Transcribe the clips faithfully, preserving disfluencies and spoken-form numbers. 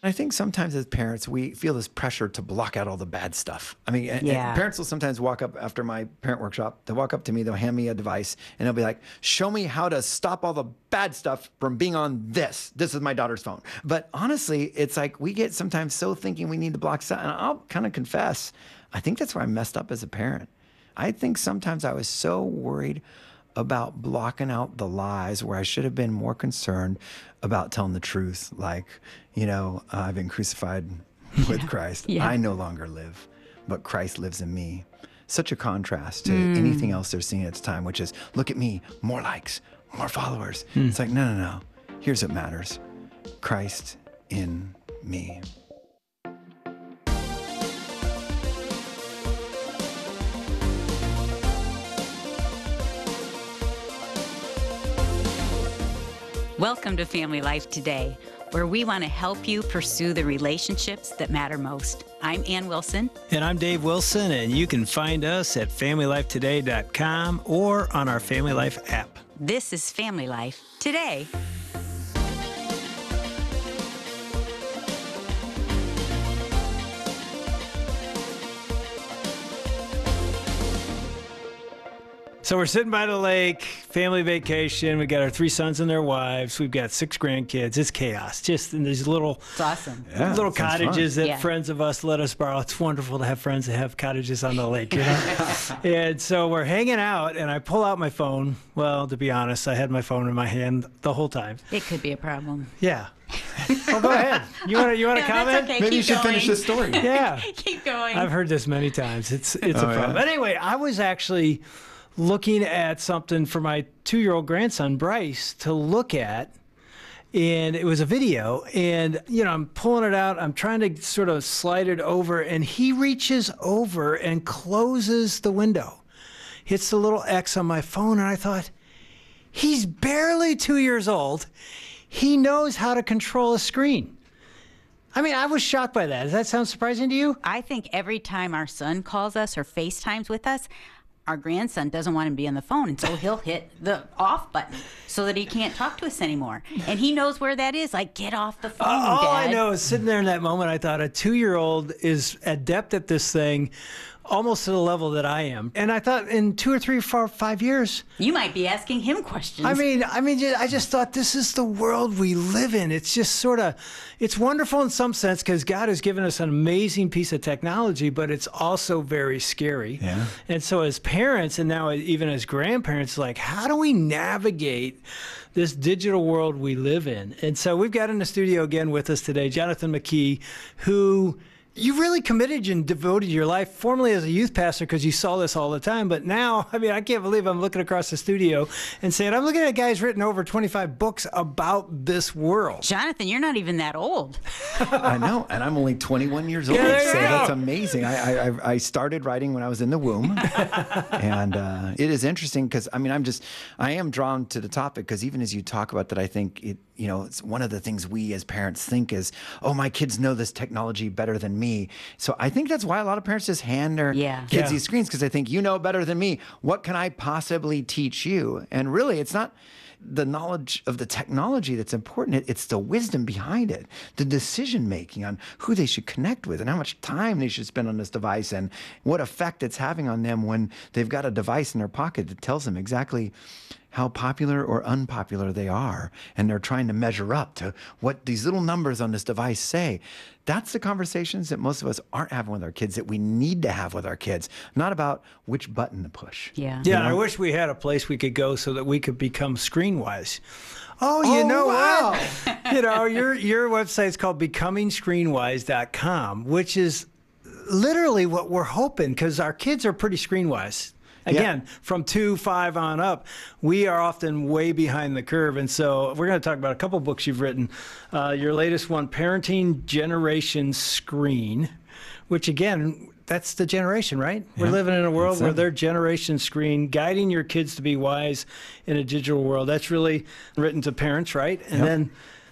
I think sometimes as parents, we feel this pressure to block out all the bad stuff. I mean, and- Yeah. and parents will sometimes walk up after my parent workshop. They'll walk up to me, they'll hand me a device, and they'll be like, show me how to stop all the bad stuff from being on this. This is my daughter's phone. But honestly, it's like we get sometimes so thinking we need to block stuff. And I'll kind of confess, I think that's where I messed up as a parent. I think sometimes I was so worried about blocking out the lies where I should have been more concerned about telling the truth. Like, you know, uh, I've been crucified with Yeah. Christ. Yeah. I no longer live, but Christ lives in me. Such a contrast to mm. anything else they're seeing at the time, which is, look at me, more likes, more followers. Mm. It's like, no, no, no. Here's what matters. Christ in me. Welcome to Family Life Today, where we want to help you pursue the relationships that matter most. I'm Ann Wilson. And I'm Dave Wilson, and you can find us at family life today dot com or on our Family Life app. This is Family Life Today. So we're sitting by the lake, family vacation. We got our three sons and their wives. We've got six grandkids. It's chaos. Just in these little, it's awesome. Yeah, little cottages fun. that Yeah. friends of us let us borrow. It's wonderful to have friends that have cottages on the lake, you know? And so we're hanging out, and I pull out my phone. Well, to be honest, I had my phone in my hand the whole time. It could be a problem. Yeah. Oh, go ahead. You want to you want to No, that's comment? okay. Maybe Keep you should going. finish this story. Yeah. Keep going. I've heard this many times. It's it's Oh, a problem. yeah? Anyway, I was actually looking at something for my two-year-old grandson, Bryce, to look at. And it was a video. And, you know, I'm pulling it out. I'm trying to sort of slide it over. And he reaches over and closes the window. Hits the little X on my phone. And I thought, he's barely two years old. He knows how to control a screen. I mean, I was shocked by that. Does that sound surprising to you? I think every time our son calls us or FaceTimes with us, our grandson doesn't want him to be on the phone, and so he'll hit the off button so that he can't talk to us anymore. And he knows where that is. Like, get off the phone, All Dad. I know is sitting there in that moment, I thought a two-year-old is adept at this thing almost to the level that I am. And I thought in two or three, four, five years, You might be asking him questions. I mean, I mean, ju- I just thought this is the world we live in. It's just sort of, it's wonderful in some sense because God has given us an amazing piece of technology, but it's also very scary. Yeah. And so as parents and now even as grandparents, like, how do we navigate this digital world we live in? And so we've got in the studio again with us today, Jonathan McKee, who you really committed and devoted your life formerly as a youth pastor because you saw this all the time. But now, I mean, I can't believe I'm looking across the studio and saying, I'm looking at a guy who's written over twenty-five books about this world. Jonathan, you're not even that old. I know, and I'm only twenty-one years old, Yeah, there you so go. that's amazing. I, I I started writing when I was in the womb, and uh, it is interesting because I mean I'm just I am drawn to the topic because even as you talk about that, I think it you know it's one of the things we as parents think is, oh, my kids know this technology better than me. So I think that's why a lot of parents just hand their Yeah. kids Yeah. these screens because they think you know better than me. What can I possibly teach you? And really, it's not the knowledge of the technology that's important. It- It's the wisdom behind it, the decision making on who they should connect with and how much time they should spend on this device and what effect it's having on them when they've got a device in their pocket that tells them exactly how popular or unpopular they are. And they're trying to measure up to what these little numbers on this device say. That's the conversations that most of us aren't having with our kids that we need to have with our kids, not about which button to push. Yeah. Yeah, I wish we had a place we could go so that we could become screen wise. Oh, you Oh, know wow. what? You know, your your website's called becoming screen wise dot com, which is literally what we're hoping because our kids are pretty screen wise. Again, Yeah. from two, five on up, we are often way behind the curve. And so we're going to talk about a couple books you've written. Uh, your latest one, Parenting Generation Screen, which again, that's the generation, right? We're Yeah, living in a world that's where it. their generation screen, guiding your kids to be wise in a digital world. That's really written to parents, right? And Yep. then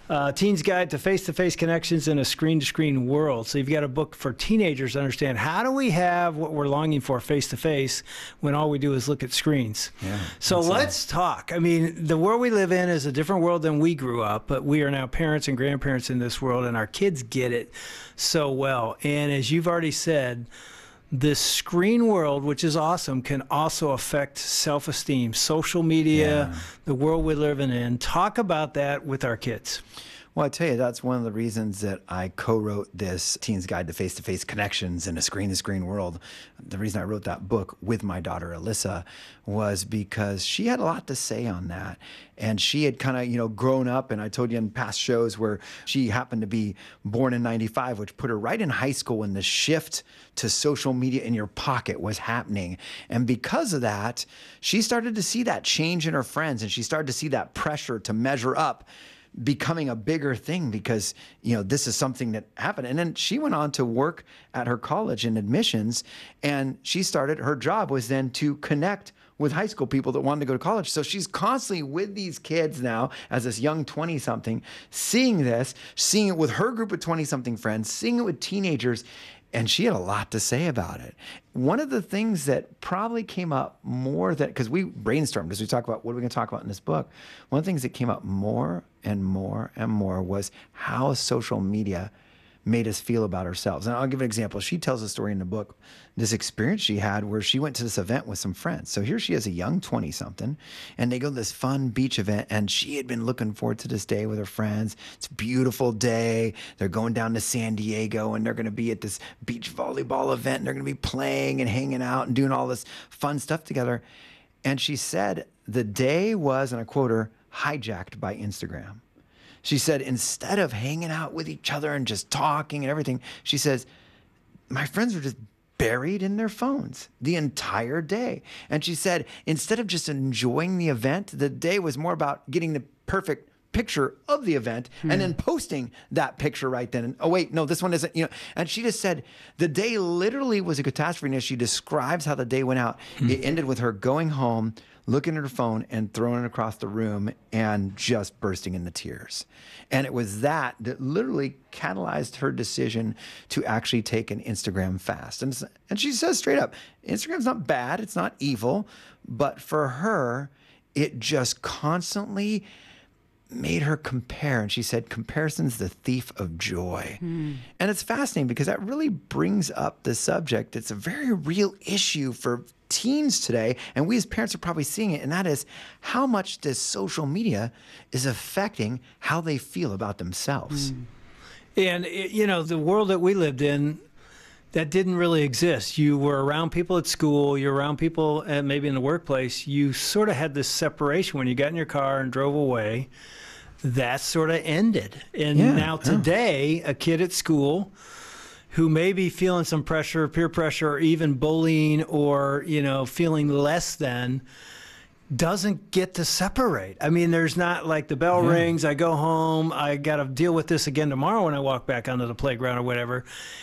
uh, Teen's Guide to Face-to-Face Connections in a Screen-to-Screen World. So you've got a book for teenagers to understand how do we have what we're longing for face-to-face when all we do is look at screens. Yeah, so let's talk. I mean, the world we live in is a different world than we grew up, but we are now parents and grandparents in this world, and our kids get it so well. And as you've already said, this screen world, which is awesome, can also affect self-esteem, social media, yeah. the world we're living in. Talk about that with our kids. Well, I tell you, that's one of the reasons that I co-wrote this Teen's Guide to Face-to-Face Connections in a Screen-to-Screen World. The reason I wrote that book with my daughter, Alyssa, was because she had a lot to say on that. And she had kind of, you know, grown up, and I told you in past shows where she happened to be born in ninety-five, which put her right in high school when the shift to social media in your pocket was happening. And because of that, she started to see that change in her friends, and she started to see that pressure to measure up becoming a bigger thing because, you know, this is something that happened. And then she went on to work at her college in admissions, and she started, her job was then to connect with high school people that wanted to go to college. So she's constantly with these kids now as this young twenty-something, seeing this, seeing it with her group of twenty-something friends, seeing it with teenagers, and she had a lot to say about it. One of the things that probably came up more that, because we brainstormed as we talk about what are we going to talk about in this book, one of the things that came up more and more and more was how social media made us feel about ourselves. And I'll give an example. She tells a story in the book, this experience she had where she went to this event with some friends. So here she is, a young twenty-something, and they go to this fun beach event, and she had been looking forward to this day with her friends. It's a beautiful day. They're going down to San Diego, and they're going to be at this beach volleyball event, and they're going to be playing and hanging out and doing all this fun stuff together. And she said the day was, and I quote her, hijacked by Instagram. She said, instead of hanging out with each other and just talking and everything, she says, my friends were just buried in their phones the entire day. And she said, instead of just enjoying the event, the day was more about getting the perfect picture of the event hmm. and then posting that picture right then. And, oh, wait, no, this one isn't, you know. And she just said the day literally was a catastrophe. And as she describes how the day went out, hmm. it ended with her going home, looking at her phone and throwing it across the room and just bursting into tears. And it was that that literally catalyzed her decision to actually take an Instagram fast. And, and she says straight up, Instagram's not bad, it's not evil, but for her, it just constantly made her compare. And she said, comparison's the thief of joy. Mm. And it's fascinating because that really brings up the subject. It's a very real issue for teens today, and we as parents are probably seeing it, and that is how much this social media is affecting how they feel about themselves. Mm. And, you know, the world that we lived in, that didn't really exist. You were around people at school, you're around people uh, maybe in the workplace. You sort of had this separation when you got in your car and drove away. That sort of ended. And yeah, now today, yeah. a kid at school who may be feeling some pressure, peer pressure, or even bullying, or, you know, feeling less than, doesn't get to separate. I mean, there's not like the bell yeah. rings, I go home, I got to deal with this again tomorrow when I walk back onto the playground or whatever.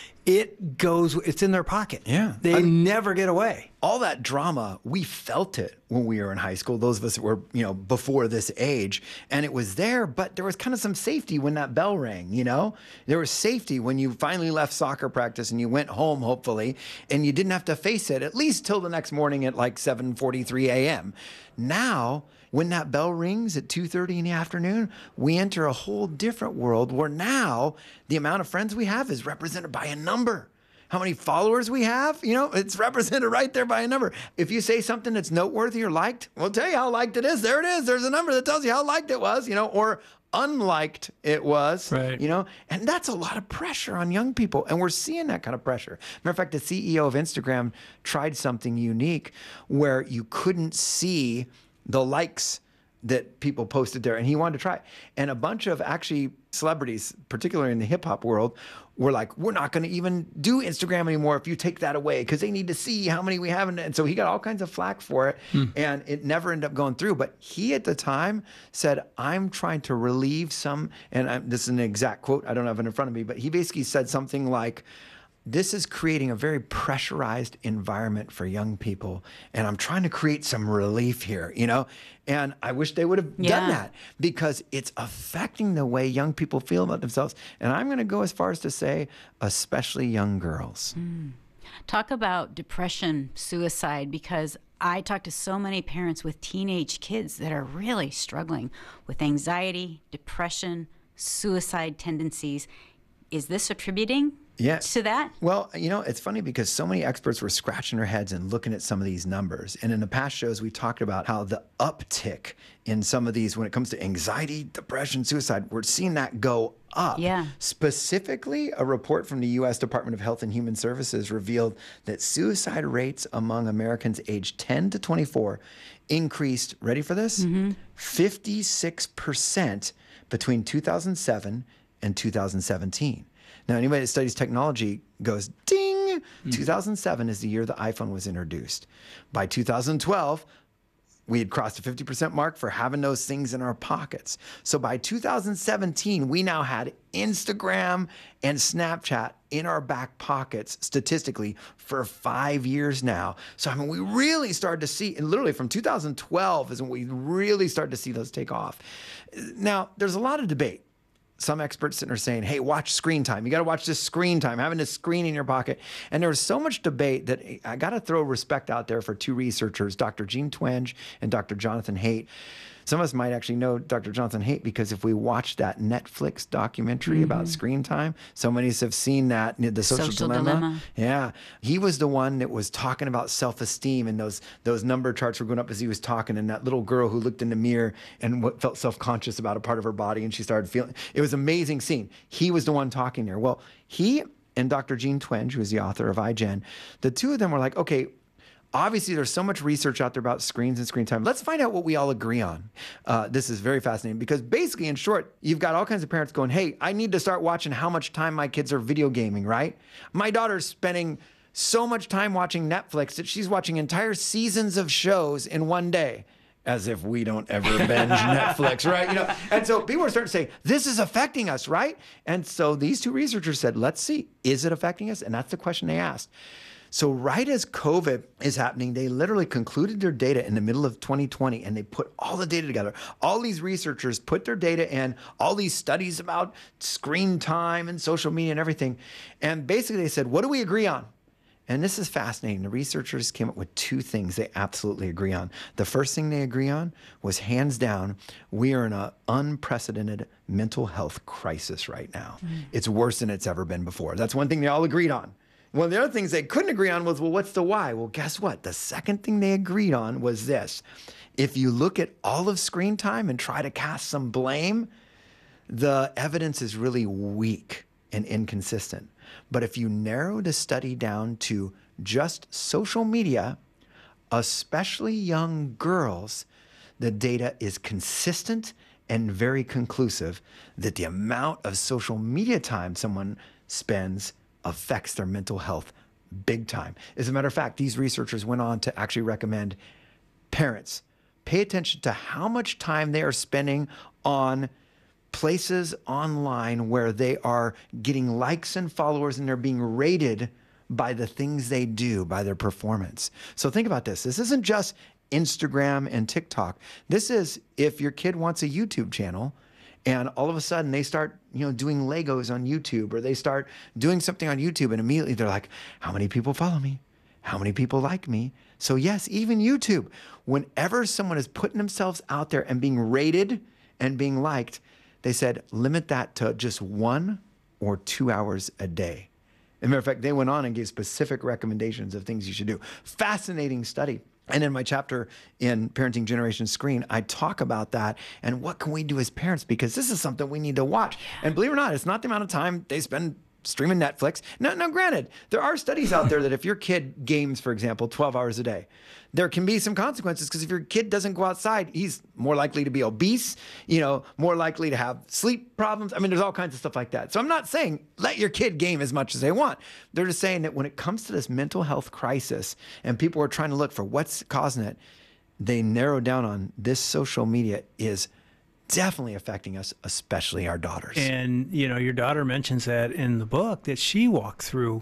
It goes, it's in their pocket. Yeah. They I mean, never get away. All that drama, we felt it when we were in high school, those of us that were, you know, before this age, and it was there, but there was kind of some safety when that bell rang, you know? There was safety when you finally left soccer practice and you went home, hopefully, and you didn't have to face it, at least till the next morning at like seven forty-three a m Now, when that bell rings at two thirty in the afternoon, we enter a whole different world where now the amount of friends we have is represented by a number. How many followers we have, you know, it's represented right there by a number. If you say something that's noteworthy or liked, we'll tell you how liked it is. There it is. There's a number that tells you how liked it was, you know, or unliked it was, right. you know, and that's a lot of pressure on young people. And we're seeing that kind of pressure. Matter of fact, the C E O of Instagram tried something unique where you couldn't see the likes that people posted there, and he wanted to try it. And a bunch of actually celebrities, particularly in the hip hop world, were like, we're not going to even do Instagram anymore if you take that away, because they need to see how many we have. And so he got all kinds of flack for it, hmm. and it never ended up going through. But he at the time said, I'm trying to relieve some, and I'm, this is an exact quote, I don't have it in front of me, but he basically said something like, this is creating a very pressurized environment for young people. And I'm trying to create some relief here, you know? And I wish they would have Yeah. done that, because it's affecting the way young people feel about themselves. And I'm going to go as far as to say, especially young girls. Talk about depression, suicide, because I talk to so many parents with teenage kids that are really struggling with anxiety, depression, suicide tendencies. Is this attributing Yeah. to that? Well, you know, it's funny because so many experts were scratching their heads and looking at some of these numbers. And in the past shows, we talked about how the uptick in some of these, when it comes to anxiety, depression, suicide, we're seeing that go up. Yeah. Specifically, a report from the U S Department of Health and Human Services revealed that suicide rates among Americans aged ten to twenty-four increased, ready for this? fifty-six percent between two thousand seven and two thousand seventeen. Now, anybody that studies technology goes, ding! two thousand seven is the year the iPhone was introduced. By two thousand twelve, we had crossed the fifty percent mark for having those things in our pockets. So by two thousand seventeen, we now had Instagram and Snapchat in our back pockets statistically for five years now. So, I mean, we really started to see, and literally from two thousand twelve is when we really started to see those take off. Now, there's a lot of debate. Some experts sitting there saying, hey, watch screen time. You got to watch this screen time, having this screen in your pocket. And there was so much debate that I got to throw respect out there for two researchers, Doctor Jean Twenge and Doctor Jonathan Haidt. Some of us might actually know Doctor Jonathan Haidt because if we watched that Netflix documentary mm-hmm. about screen time, so many of us have seen that, The Social, Social Dilemma. Dilemma. Yeah. He was the one that was talking about self-esteem, and those those number charts were going up as he was talking, and that little girl who looked in the mirror and what felt self-conscious about a part of her body, and she started feeling, it was an amazing scene. He was the one talking there. Well, he and Doctor Jean Twenge, who is the author of iGen, the two of them were like, okay, obviously, there's so much research out there about screens and screen time. Let's find out what we all agree on. Uh, this is very fascinating because basically, in short, you've got all kinds of parents going, hey, I need to start watching how much time my kids are video gaming, right? My daughter's spending so much time watching Netflix that she's watching entire seasons of shows in one day. As if we don't ever binge Netflix, right? You know, and so people are starting to say, this is affecting us, right? And so these two researchers said, let's see, is it affecting us? And that's the question they asked. So right as COVID is happening, they literally concluded their data in the middle of twenty twenty, and they put all the data together. All these researchers put their data in, all these studies about screen time and social media and everything. And basically they said, what do we agree on? And this is fascinating. The researchers came up with two things they absolutely agree on. The first thing they agree on was, hands down, we are in an unprecedented mental health crisis right now. Mm. It's worse than it's ever been before. That's one thing they all agreed on. One of the other things they couldn't agree on was, well, what's the why? Well, guess what? The second thing they agreed on was this. If you look at all of screen time and try to cast some blame, the evidence is really weak and inconsistent. But if you narrow the study down to just social media, especially young girls, the data is consistent and very conclusive that the amount of social media time someone spends affects their mental health big time. As a matter of fact, these researchers went on to actually recommend parents pay attention to how much time they are spending on places online where they are getting likes and followers and they're being rated by the things they do, by their performance. So think about this. This isn't just Instagram and TikTok. This is if your kid wants a YouTube channel and all of a sudden they start, you know, doing Legos on YouTube, or they start doing something on YouTube, and immediately they're like, how many people follow me? How many people like me? So yes, even YouTube, whenever someone is putting themselves out there and being rated and being liked, they said, limit that to just one or two hours a day. As a matter of fact, they went on and gave specific recommendations of things you should do. Fascinating study. And in my chapter in Parenting Generation Screen, I talk about that and what can we do as parents, because this is something we need to watch. And believe it or not, it's not the amount of time they spend streaming Netflix. Now, now, granted, there are studies out there that if your kid games, for example, twelve hours a day, there can be some consequences, because if your kid doesn't go outside, he's more likely to be obese, you know, more likely to have sleep problems. I mean, there's all kinds of stuff like that. So I'm not saying let your kid game as much as they want. They're just saying that when it comes to this mental health crisis and people are trying to look for what's causing it, they narrow down on this social media is definitely affecting us, especially our daughters. And, you know, your daughter mentions that in the book, that she walked through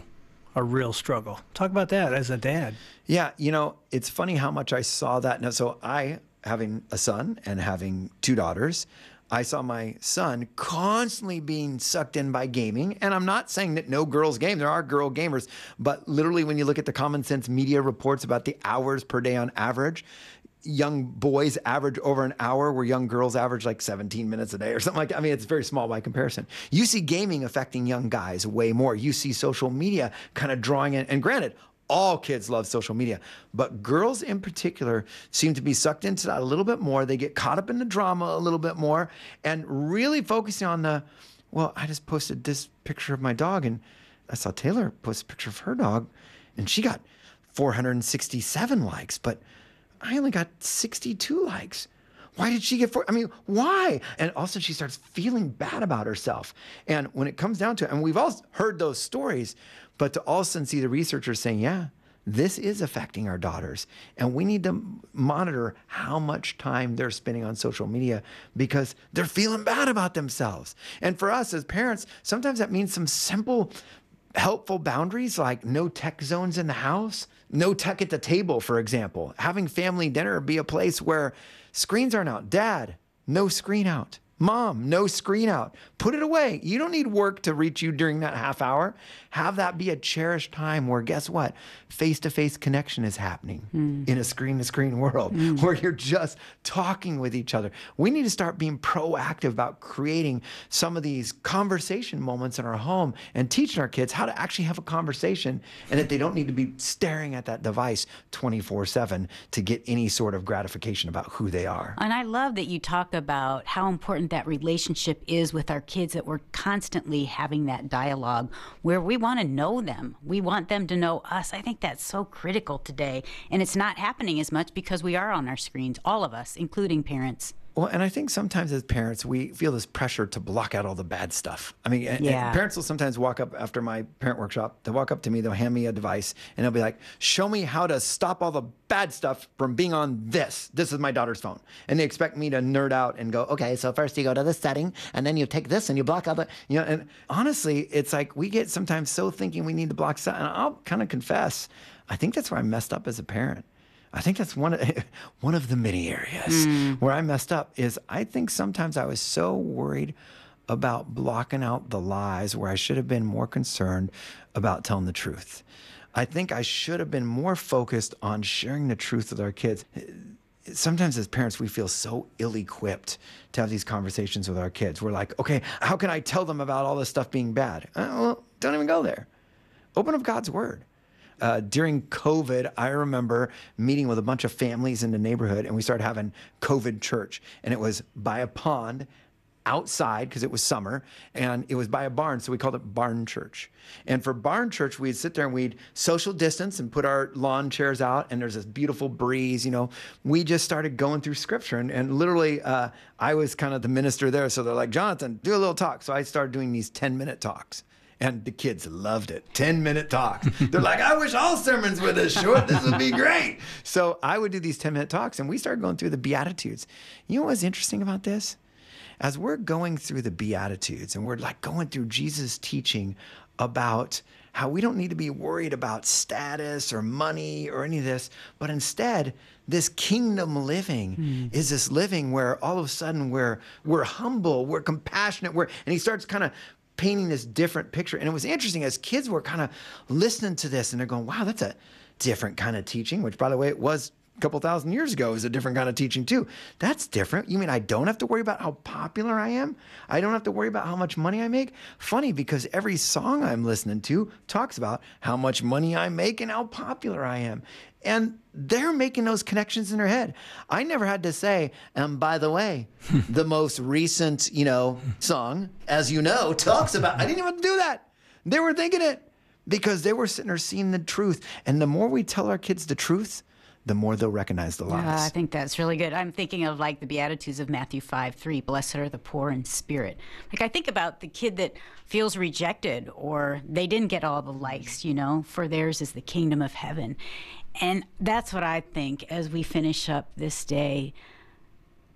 a real struggle. Talk about that as a dad. Yeah, you know, it's funny how much I saw that. Now, so I, having a son and having two daughters, I saw my son constantly being sucked in by gaming. And I'm not saying that no girls game. There are girl gamers. But literally, when you look at the common sense media reports about the hours per day on average, young boys average over an hour where young girls average like seventeen minutes a day or something like that. I mean, it's very small by comparison. You see gaming affecting young guys way more. You see social media kind of drawing in. And granted, all kids love social media, but girls in particular seem to be sucked into that a little bit more. They get caught up in the drama a little bit more and really focusing on the, well, I just posted this picture of my dog and I saw Taylor post a picture of her dog and she got four hundred sixty-seven likes, but I only got sixty-two likes. Why did she get four? I mean, why? And also she starts feeling bad about herself. And when it comes down to it, and we've all heard those stories, but to all of a sudden see the researchers saying, yeah, this is affecting our daughters. And we need to monitor how much time they're spending on social media because they're feeling bad about themselves. And for us as parents, sometimes that means some simple, helpful boundaries like no tech zones in the house, no tech at the table, for example. Having family dinner be a place where screens aren't out. Dad, no screen out. Mom, no screen out. Put it away. You don't need work to reach you during that half hour. Have that be a cherished time where, guess what? Face-to-face connection is happening mm. in a screen-to-screen world mm. where you're just talking with each other. We need to start being proactive about creating some of these conversation moments in our home and teaching our kids how to actually have a conversation and that they don't need to be staring at that device twenty-four seven to get any sort of gratification about who they are. And I love that you talk about how important that relationship is with our kids, that we're constantly having that dialogue where we want to know them. We want them to know us. I think that's so critical today. And it's not happening as much because we are on our screens, all of us, including parents. Well, and I think sometimes as parents, we feel this pressure to block out all the bad stuff. I mean, yeah. and parents will sometimes walk up after my parent workshop. They'll walk up to me, they'll hand me a device, and they'll be like, show me how to stop all the bad stuff from being on this. This is my daughter's phone. And they expect me to nerd out and go, okay, so first you go to the setting, and then you take this and you block out the, you know, and honestly, it's like we get sometimes so thinking we need to block stuff. And I'll kind of confess, I think that's where I messed up as a parent. I think that's one of, one of the many areas mm. where I messed up is I think sometimes I was so worried about blocking out the lies where I should have been more concerned about telling the truth. I think I should have been more focused on sharing the truth with our kids. Sometimes as parents, we feel so ill-equipped to have these conversations with our kids. We're like, okay, how can I tell them about all this stuff being bad? Uh, well, don't even go there. Open up God's word. Uh, during COVID, I remember meeting with a bunch of families in the neighborhood, and we started having COVID church. And it was by a pond outside because it was summer, and it was by a barn, so we called it barn church. And for barn church, we'd sit there and we'd social distance and put our lawn chairs out, and there's this beautiful breeze, you know. We just started going through scripture, and, and literally, uh, I was kind of the minister there, so they're like, Jonathan, do a little talk. So I started doing these ten-minute talks. And the kids loved it. ten-minute talks. They're like, I wish all sermons were this short. This would be great. So I would do these ten-minute talks, and we started going through the Beatitudes. You know what's interesting about this? As we're going through the Beatitudes, and we're like going through Jesus' teaching about how we don't need to be worried about status or money or any of this, but instead, this kingdom living mm. is this living where all of a sudden we're we're humble, we're compassionate, we're, and he starts kind of painting this different picture. And it was interesting as kids were kind of listening to this and they're going, wow, that's a different kind of teaching, which by the way, it was a couple thousand years ago is a different kind of teaching too. That's different. You mean I don't have to worry about how popular I am? I don't have to worry about how much money I make? Funny, because every song I'm listening to talks about how much money I make and how popular I am. And they're making those connections in their head. I never had to say, and by the way, the most recent, you know, song, as you know, talks about, I didn't even have to do that. They were thinking it because they were sitting there seeing the truth. And the more we tell our kids the truth, the more they'll recognize the lies. Yeah, I think that's really good. I'm thinking of like the Beatitudes of Matthew five three, blessed are the poor in spirit. Like I think about the kid that feels rejected or they didn't get all the likes, you know, for theirs is the kingdom of heaven. And that's what I think as we finish up this day.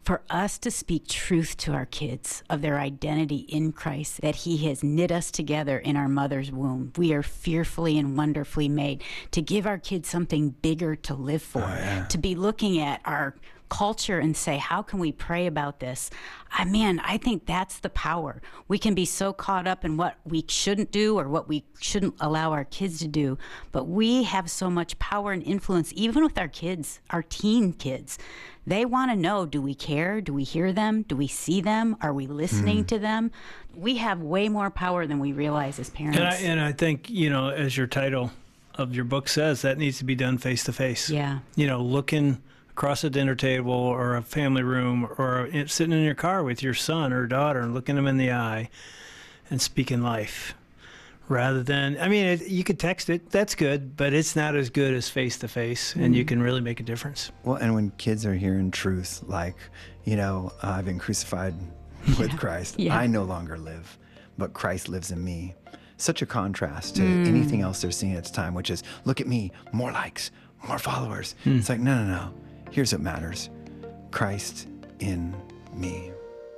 for us to speak truth to our kids of their identity in Christ, that he has knit us together in our mother's womb. We are fearfully and wonderfully made, to give our kids something bigger to live for, Oh, yeah. to be looking at our culture and say, how can we pray about this? I man, I think that's the power. We can be so caught up in what we shouldn't do or what we shouldn't allow our kids to do, but we have so much power and influence, even with our kids, our teen kids. They want to know, do we care? Do we hear them? Do we see them? Are we listening Mm. to them? We have way more power than we realize as parents. And I, and I think, you know, as your title of your book says, that needs to be done face to face. Yeah. You know, looking across a dinner table or a family room or sitting in your car with your son or daughter and looking them in the eye and speaking life. Rather than, I mean, it, you could text it, that's good, but it's not as good as face to face, and you can really make a difference. Well, and when kids are hearing truth, like, you know, uh, I've been crucified with Christ. Yeah. I no longer live, but Christ lives in me. Such a contrast to anything else they're seeing at the time, which is, look at me, more likes, more followers. It's like, no, no, no. Here's what matters. Christ in me.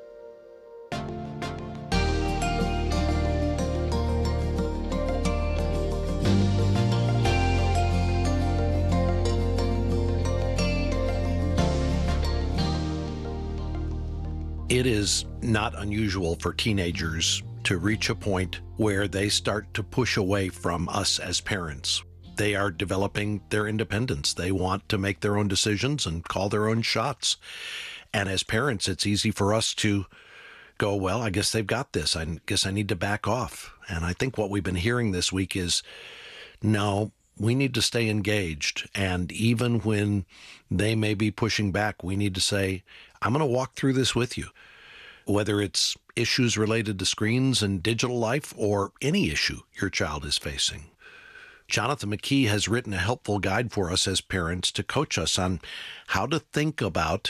It is not unusual for teenagers to reach a point where they start to push away from us as parents. They are developing their independence. They want to make their own decisions and call their own shots. And as parents, it's easy for us to go, well, I guess they've got this. I guess I need to back off. And I think what we've been hearing this week is, no, we need to stay engaged. And even when they may be pushing back, we need to say, I'm going to walk through this with you. Whether it's issues related to screens and digital life or any issue your child is facing. Jonathan McKee has written a helpful guide for us as parents to coach us on how to think about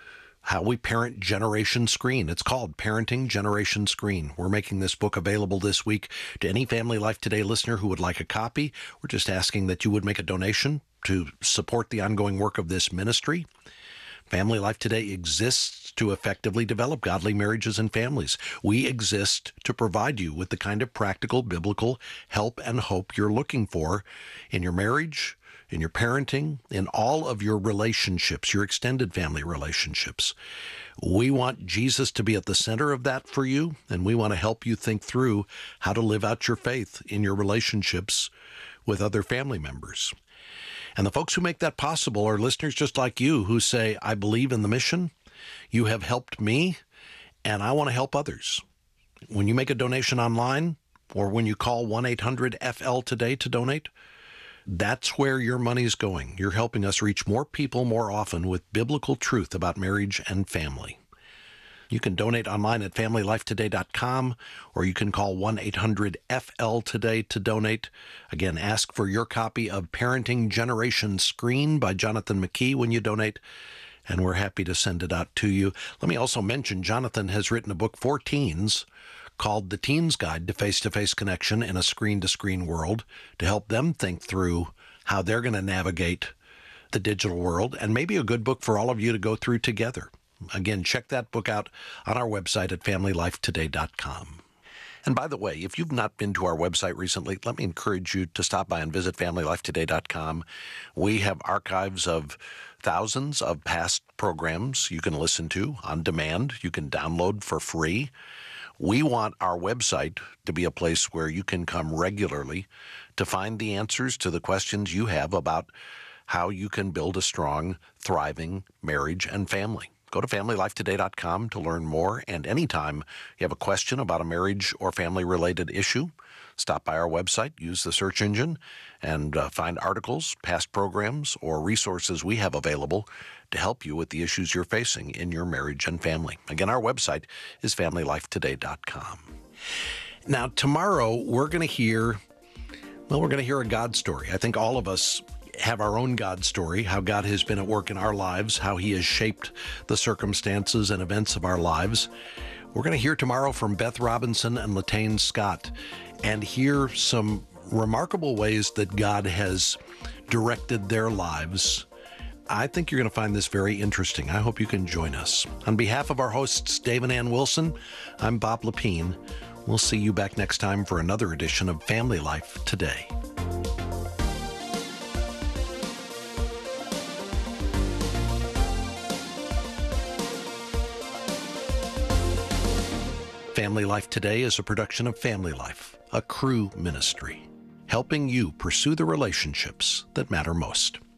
how we parent Generation Screen. It's called Parenting Generation Screen. We're making this book available this week to any Family Life Today listener who would like a copy. We're just asking that you would make a donation to support the ongoing work of this ministry. Family Life Today exists to effectively develop godly marriages and families. We exist to provide you with the kind of practical, biblical help and hope you're looking for in your marriage, in your parenting, in all of your relationships, your extended family relationships. We want Jesus to be at the center of that for you, and we want to help you think through how to live out your faith in your relationships with other family members. And the folks who make that possible are listeners just like you who say, I believe in the mission, you have helped me, and I want to help others. When you make a donation online or when you call one eight hundred F L today to donate, that's where your money's going. You're helping us reach more people more often with biblical truth about marriage and family. You can donate online at family life today dot com, or you can call one eight hundred F L today to donate. Again, ask for your copy of Parenting Generation Screen by Jonathan McKee when you donate, and we're happy to send it out to you. Let me also mention Jonathan has written a book for teens called The Teen's Guide to Face-to-Face Connection in a Screen-to-Screen World to help them think through how they're going to navigate the digital world, and maybe a good book for all of you to go through together. Again, check that book out on our website at family life today dot com. And by the way, if you've not been to our website recently, let me encourage you to stop by and visit family life today dot com. We have archives of thousands of past programs you can listen to on demand. You can download for free. We want our website to be a place where you can come regularly to find the answers to the questions you have about how you can build a strong, thriving marriage and family. Go to family life today dot com to learn more, and anytime you have a question about a marriage or family-related issue, stop by our website, use the search engine, and uh, find articles, past programs, or resources we have available to help you with the issues you're facing in your marriage and family. Again, our website is family life today dot com. Now, tomorrow, we're going to hear, well, we're going to hear a God story. I think all of us have our own God story, how God has been at work in our lives, how he has shaped the circumstances and events of our lives. We're going to hear tomorrow from Beth Robinson and Latane Scott and hear some remarkable ways that God has directed their lives I think you're going to find this very interesting. I hope you can join us. On behalf of our hosts, Dave and Ann Wilson, I'm Bob Lepine. We'll see you back next time for another edition of Family Life Today. Family Life Today is a production of Family Life, a Cru ministry, helping you pursue the relationships that matter most.